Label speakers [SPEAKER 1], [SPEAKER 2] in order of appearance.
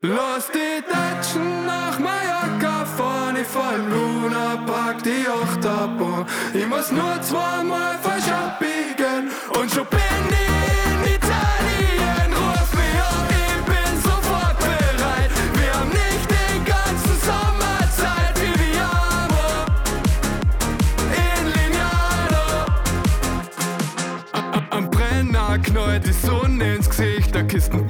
[SPEAKER 1] Lass die Deutschen nach Mallorca fahren, ich fahr im Luna Park die Achterbahn. Ich muss nur zweimal falsch abbiegen und schon bin ich in Italien. Ruf mich an, ich bin sofort bereit. Wir haben nicht den ganzen Sommer Zeit, wie wir haben in Lignano. Am Brenner knallt die Sonne ins Gesicht, der Kisten